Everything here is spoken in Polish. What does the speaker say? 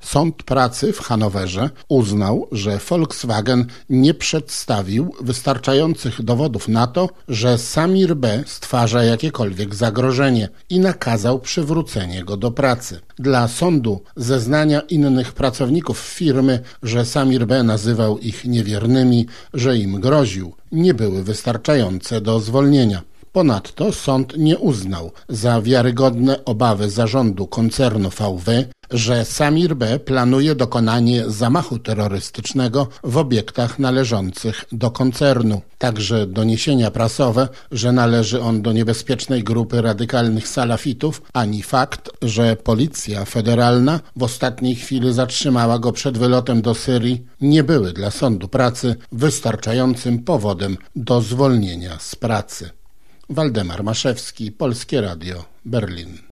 Sąd Pracy w Hanowerze uznał, że Volkswagen nie przedstawił wystarczających dowodów na to, że Samir B. stwarza jakiekolwiek zagrożenie i nakazał przywrócenie go do pracy. Dla sądu zeznania innych pracowników firmy, że Samir B. nazywał ich niewiernymi, że im groził, nie były wystarczające do zwolnienia. Ponadto sąd nie uznał za wiarygodne obawy zarządu koncernu VW, że Samir B. planuje dokonanie zamachu terrorystycznego w obiektach należących do koncernu. Także doniesienia prasowe, że należy on do niebezpiecznej grupy radykalnych salafitów, ani fakt, że Policja Federalna w ostatniej chwili zatrzymała go przed wylotem do Syrii, nie były dla sądu pracy wystarczającym powodem do zwolnienia z pracy. Waldemar Maszewski, Polskie Radio, Berlin.